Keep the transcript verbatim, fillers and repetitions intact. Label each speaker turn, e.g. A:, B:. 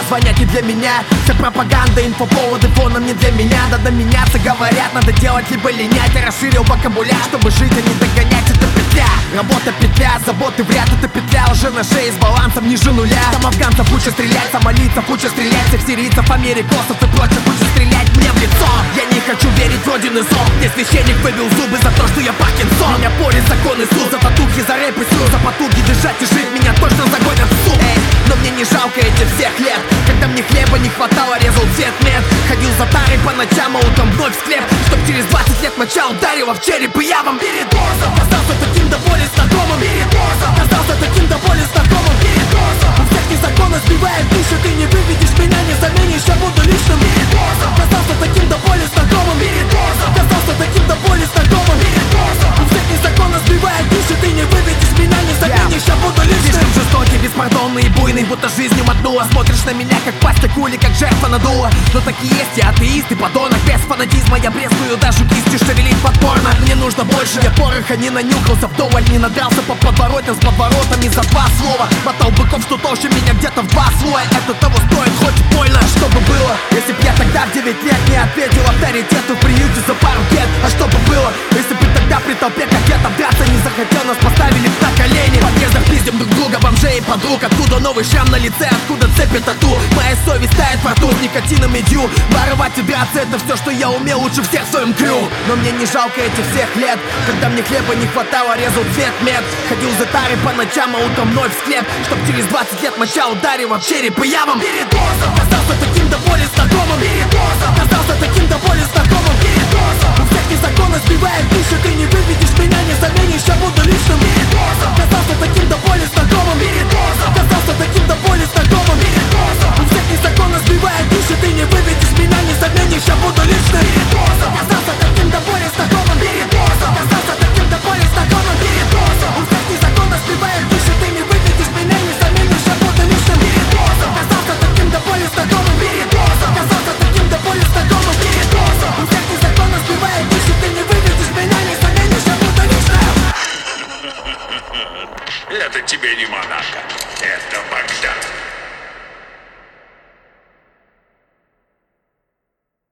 A: звонят не для меня. Вся пропаганда, инфоповоды фоном не для меня. Надо меняться, говорят, надо делать либо линять. Я расширил вокабуляр, чтобы жить, а не догонять. Это петля, работа петля, заботы вряд. Это петля уже на шее с балансом ниже нуля. Там афганцев куча стрелять, сомалийцев куча стрелять, всех сирийцев, америкосов и прочих куча стрелять мне в лицо. Я не хочу верить в родины сон. Мне священник выбил зубы за то, что я Паркинсон. Меня порит закон и суд, за татухи, за рэп и слю, за потуги дышать и жить. Меня точно загонят в суд. Эй, но мне не жалко этих всех лет, когда мне хлеба не хватало, резал цвет мед. Ходил за тарой по ночам, а утром вновь в склеп, чтоб через двадцать лет моча ударила в череп. И я вам перед борзом казался таким до боли знакомым. Перед борзом казался таким до боли знакомым. Перед борзом у всех незаконно сбивает души. Ты не выведешь меня, не заменишь, я буду личным. Перед борзом казался таким до боли знакомым. Перед борзом казался таким до боли знакомым. Перед борзом у всех незаконно сбивает души. Ты не выведешь меня, не заменишь, я буду личным. Жестокий, беспардонный и буйный, будто жизнью мотнула. Смотришь на меня как пастик ули, как жертва надула. Но так и есть, я атеист и подонок. Без фанатизма я брезгую даже кистью шевелить подпорно. Мне нужно больше, я пороха не нанюхался вдоволь, не надрался по подворотням с подворотами за два слова. Мотал быков, что толще меня где-то в два слоя. Это того стоит, хоть и больно. Что бы было, если б я тогда в девять лет не ответил авторитету в приюте за пару лет? А что бы было, если бы тогда при толпе кокетов драться не захотел, нас поставили б на колени? В подъездах пиздим друг друга, бомжей и подруг. Откуда новый шрам на лице, откуда цепи тату? Моя совесть тает во рту с никотином и дью. Воровать и драться — это все, что я умел лучше всех в своем крю. Но мне не жалко этих всех лет, когда мне хлеба не хватало, резал цвет мед. Ходил за тарой по ночам, а утром вновь в склеп, чтоб через двадцать лет моча ударила в череп. И я вам перед борзом казался таким до боли знакомым. Перед борзом казался таким до боли знакомым. Перед борзом у всех незаконно сбивает души. Ты не выведешь меня, не заменишь, я буду личным. Перед борзом казался таким до боли знакомым. Перед борзом казался таким до боли знакомым.